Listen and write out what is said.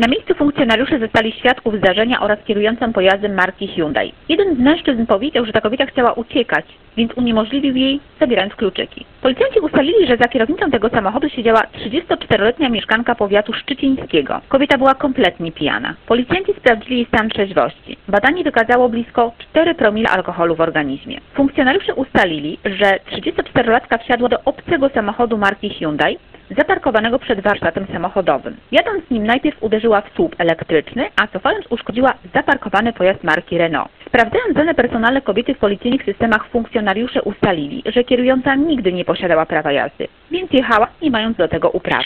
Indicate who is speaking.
Speaker 1: Na miejscu funkcjonariusze zostali świadków zdarzenia oraz kierującą pojazdem marki Hyundai. Jeden z mężczyzn powiedział, że ta kobieta chciała uciekać, więc uniemożliwił jej, zabierając kluczyki. Policjanci ustalili, że za kierownicą tego samochodu siedziała 34-letnia mieszkanka powiatu szczecińskiego. Kobieta była kompletnie pijana. Policjanci sprawdzili jej stan trzeźwości. Badanie wykazało blisko 4 promile alkoholu w organizmie. Funkcjonariusze ustalili, że 34-latka wsiadła do obcego samochodu marki Hyundai, zaparkowanego przed warsztatem samochodowym. Jadąc nim najpierw uderzyła w słup elektryczny, a cofając uszkodziła zaparkowany pojazd marki Renault. Sprawdzając dane personalne kobiety w policyjnych systemach, funkcjonariusze ustalili, że kierująca nigdy nie posiadała prawa jazdy, więc jechała nie mając do tego uprawy.